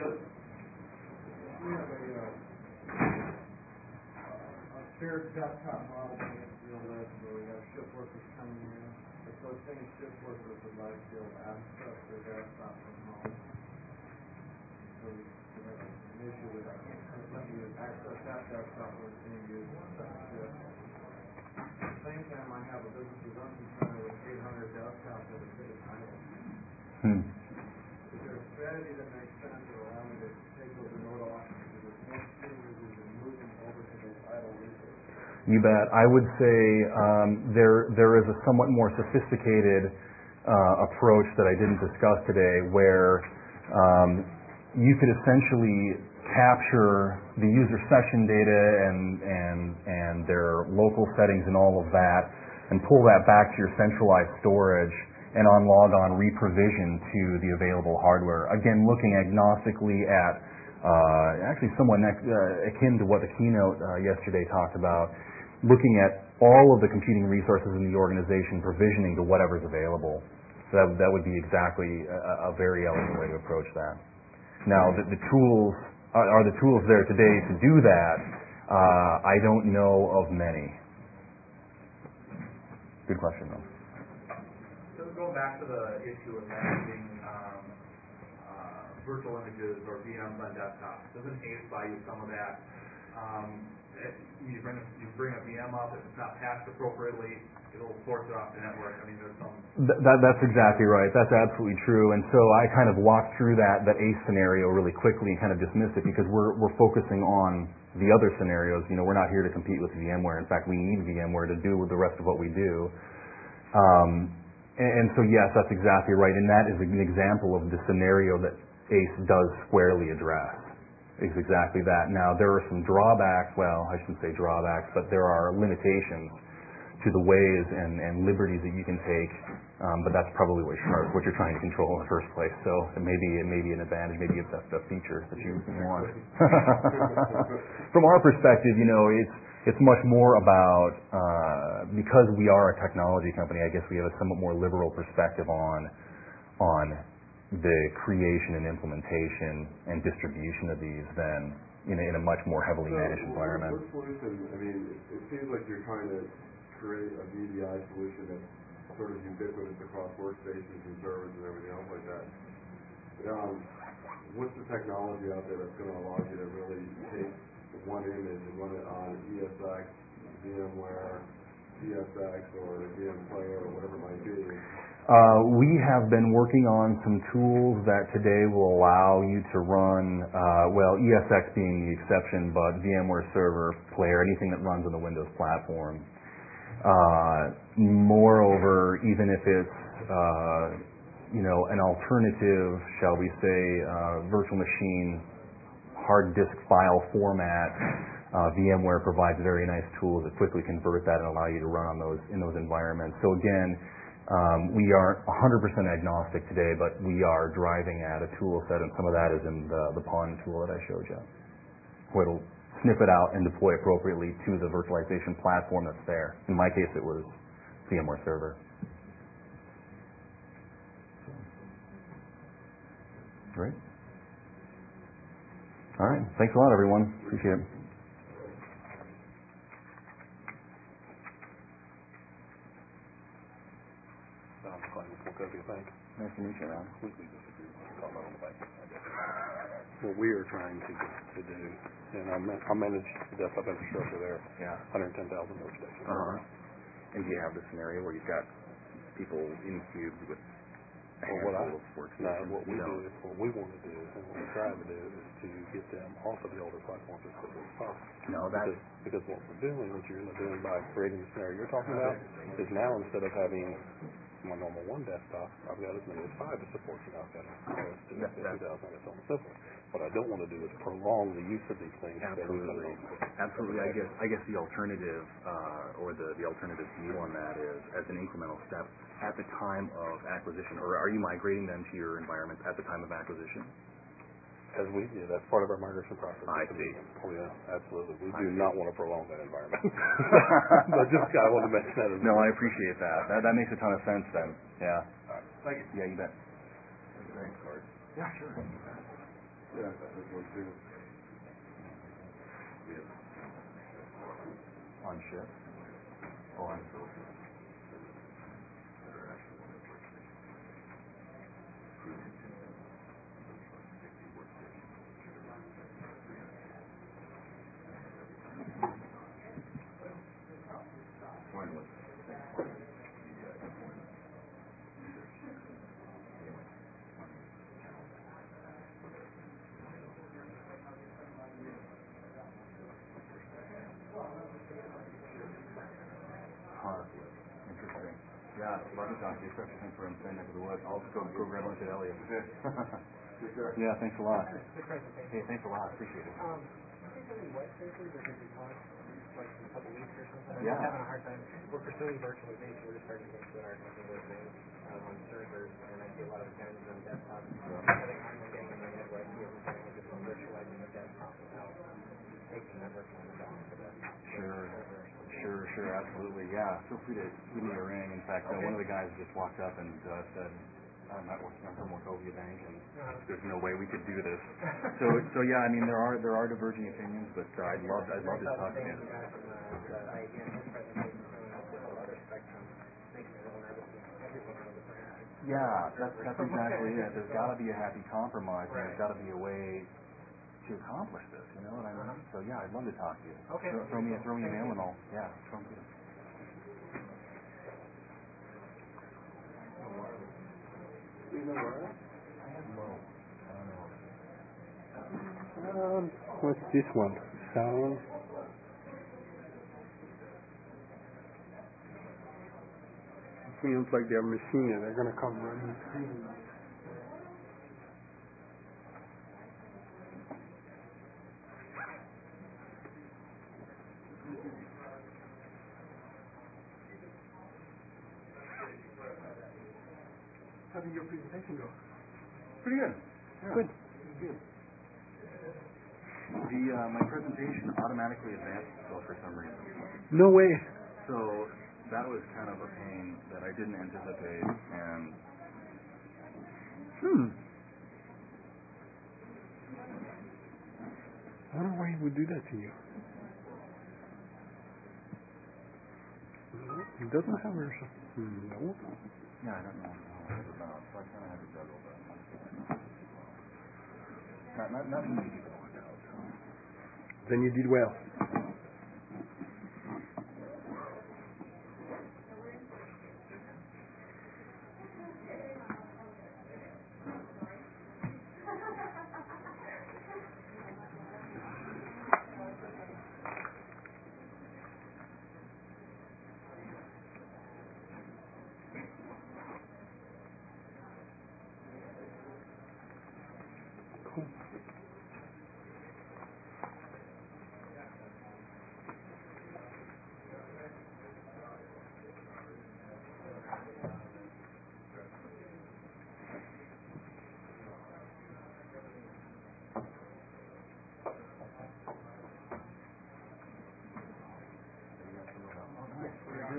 We have a, uh, a shared desktop model in real list where we have shift workers coming in. If those same shift workers would like to be able to access their desktop from home, so we we have an issue with our let me access that desktop when it's being used on second shift. At the same time, I have a business presumption center with eight hundred desktops that are sitting idle. Hmm. Is there a strategy that makes sense that allow me to take those remote offices and more users and move them over to those idle resources? You bet. I would say um, there there is a somewhat more sophisticated uh, approach that I didn't discuss today, where um, you could essentially capture the user session data and and and their local settings and all of that, and pull that back to your centralized storage, and on log on reprovision to the available hardware. Again, looking agnostically at uh, actually somewhat next, uh, akin to what the keynote uh, yesterday talked about, looking at all of the computing resources in the organization, provisioning to whatever's available. So that, that would be exactly a, a very elegant way to approach that. Now, the, the tools, are, are the tools there today to do that? Uh, I don't know of many. Good question, though. So going back to the issue of managing um, uh, virtual images or V Ms on desktops, doesn't ACE buy you some of that? Um, it, you bring a, you bring a V M up, if it's not patched appropriately, it'll force it off the network. I mean, there's some. Th- that, that's exactly right. That's absolutely true. And so I kind of walked through that that ACE scenario really quickly and kind of dismissed it because we're we're focusing on the other scenarios. You know, we're not here to compete with VMware. In fact, we need VMware to do the rest of what we do. Um, and, and so yes, that's exactly right. And that is an example of the scenario that ACE does squarely address. Is exactly that. Now, there are some drawbacks. Well, I shouldn't say drawbacks, but there are limitations to the ways and, and liberties that you can take, um, but that's probably what you're, what you're trying to control in the first place. So it may be, it may be an advantage, maybe it's a, a feature that you want. From our perspective, you know, it's it's much more about, uh, because we are a technology company, I guess we have a somewhat more liberal perspective on on the creation and implementation and distribution of these than in a, in a much more heavily so managed environment. What solution, I mean, it, it seems like you're trying to create a V D I solution that's sort of ubiquitous across workstations and servers and everything else like that. Um, what's the technology out there that's going to allow you to really take one image and run it on E S X, VMware, E S X, or V M Player, or whatever it might be? Uh, we have been working on some tools that today will allow you to run, uh, well, E S X being the exception, but VMware Server, Player, anything that runs on the Windows platform. Uh, moreover, even if it's uh, you know, an alternative, shall we say, uh, virtual machine hard disk file format. Uh, VMware provides very nice tools that quickly convert that and allow you to run on those in those environments. So again, um, we aren't one hundred percent agnostic today, but we are driving at a tool set, and some of that is in the, the Pawn tool that I showed you, where it'll sniff it out and deploy appropriately to the virtualization platform that's there. In my case, it was VMware Server. Great. All right. Thanks a lot, everyone. Appreciate it. Nice to meet you, Ron. What we are trying to to do, and I, man, I manage the desktop infrastructure there. Yeah. one hundred ten thousand workstations. Uh-huh. And do you have the scenario where you've got people in cubes with a Well, what I, handful of workstations? no, what we No. do, what we want to do, and what we try to do, is to get them off of the older platforms as quickly as possible. No, that's... Because, because what we're doing, what you're doing by creating the scenario you're talking about, is now instead of having my normal one desktop, I've got as many as five to support. You know, I've got a two thousand and so on and so forth. What I don't want to do is prolong the use of these things. Absolutely. Absolutely. I guess I guess the alternative uh, or the, the alternative view on that is as an incremental step at the time of acquisition, or are you migrating them to your environment at the time of acquisition? As we do, that's part of our migration process. I see. Oh yeah, absolutely. We I do see. not want to prolong that environment. But just I want to mention that. As No, well. I appreciate that. That that makes a ton of sense then. Yeah. Right. Thank you. Yeah, you bet. Thanks, Art. Yeah, sure. Yeah, this one too. On shift. Oh, on social. Interesting. Yeah, love to talk to you, especially since we're in the same neck of the woods. I'll just go, go grab lunch at Elliot. Yeah, thanks a lot. Hey, thanks a lot. Appreciate it. Um, do you think any white papers are going to be taught like in a couple weeks or something? I'm Yeah. just having a hard time. We're pursuing virtualization. We're just starting to put our technical things um, on servers, and I see a lot of advantages on desktops. I'm having a hard time getting in my head where I see everything like just virtualizing the desktop without taking that virtualization off to the Sure. server. Sure, sure, absolutely. Yeah, feel free to give me a ring. In fact, uh, Okay. one of the guys just walked up and uh, said, I'm not working on from Wachovia Bank, and Uh-huh. there's no way we could do this. So, so yeah, I mean, there are there are diverging opinions, but uh, I'd love I'd love to I talk thought to the you. same guy from uh, the I B M his presentation showing up this whole other spectrum makes me a little nervous with everything on the brand. Yeah, that's that's exactly it. There's got to be a happy compromise, and there's Right. got to be a way to accomplish this. You know what I mean? Uh-huh. So yeah, I'd love to talk to you. Okay. Throw, throw me a throw me a Thank mail you. and I'll yeah, throw me a You know what? low. Um, what's this one? Sound. Seems like they're machine. They're gonna come running through. How did your presentation go? Pretty good. Yeah. Good. Good. The uh, my presentation automatically advanced itself for some reason. No way. So that was kind of a pain that I didn't anticipate, and Hmm. I wonder why he would do that to you. No, he doesn't have her. No. yeah, I don't know how it was about, so I kind of had to juggle that. Not, not, not too many people worked out. So. Then you did well.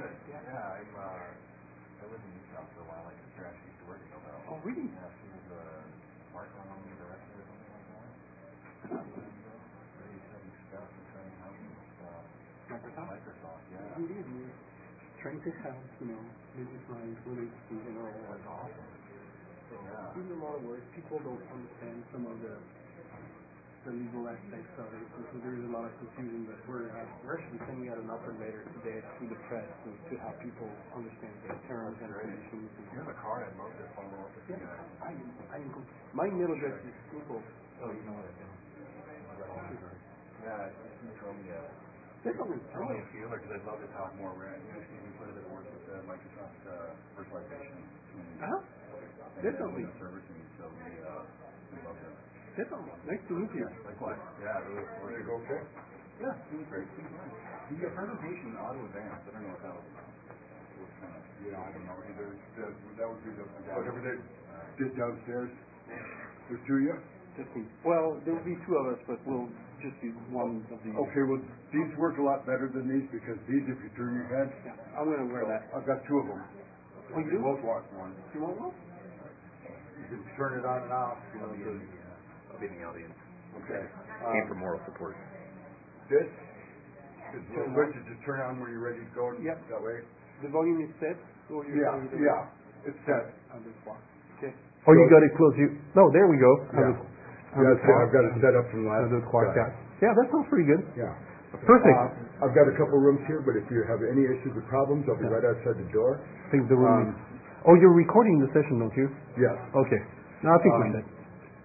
good. Yeah, I'm, uh, I lived in Utah for a while. My sister actually used to work at Nobel. Oh, really? Yeah, she was a marketing director or something like that. Very exciting stuff, exciting housing stuff. Microsoft? Microsoft, yeah. It is, yeah. Trying to help, you know, business lines, women in general. That's awesome. Yeah. Doing a lot of work. People don't understand some of the the legal aspects of it, and so there's a lot of confusion. But we're uh, we're actually sending out an offer letter today to the press to, to help people understand the terms and conditions. If you have a card, I'd love to follow up with you Yeah, guys. I I am. My email address is simple. Oh, you know what I did? Yeah, you can throw me a Definitely. throw me a feeler because I'd love to talk more. We're actually doing quite a bit of work with uh, Microsoft uh, virtualization. Uh-huh. And, Definitely. Uh, service needs, so we uh, we love that. Definitely. Nice to meet you. Yeah, likewise. Yeah, really. Did it go okay? Yeah, it was great. The uh, presentation auto advance. I don't know what that was about. It was kind of. Yeah, I don't know either. That, that would be the, whatever they did downstairs. There's two of you? Just me. Well, there will be two of us, but we'll just be one of the. Okay, well, these work a lot better than these because these, if you turn your head, Yeah, I'm going to wear that. I've got two of them. Oh, you do? We both want one. You want one? You can turn it on and off. You know, the, I'll be in the audience. okay. Came Um, for moral support. this is real quick to just turn on when you're ready to go. Yep. That way. The volume is set, or you're Yeah, saying the- yeah. It's set. On this one. Okay. Oh, you got it close. You no, there we go. Yeah. Yeah, that's it. I've got it set up from last. Un, deux, trois, time. quatre. Yeah, that sounds pretty good. Yeah. Perfect. Uh, I've got a couple rooms here, but if you have any issues or problems, I'll be right outside the door. I think the room. Um, is, oh, you're recording the session, don't you? Yes. Okay. No, I think Um, we're set.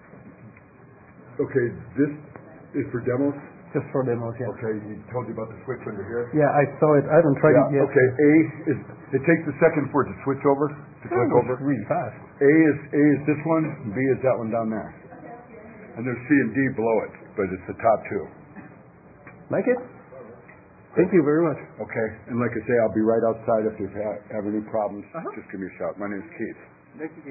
Okay, this is for demos. Just for demos, yeah. Okay, he told you about the switch under here. Yeah, I saw it. I haven't tried it Yeah, yet. okay, A is, it takes a second for it to switch over, to Oh, click it's over. really fast. A is, A is this one, and B is that one down there. And there's C and D below it, but it's the top two. Like it? Thank you very much. Okay, and like I say, I'll be right outside if you ha- have any problems. Uh-huh. Just give me a shout. My name's Keith. Thank you.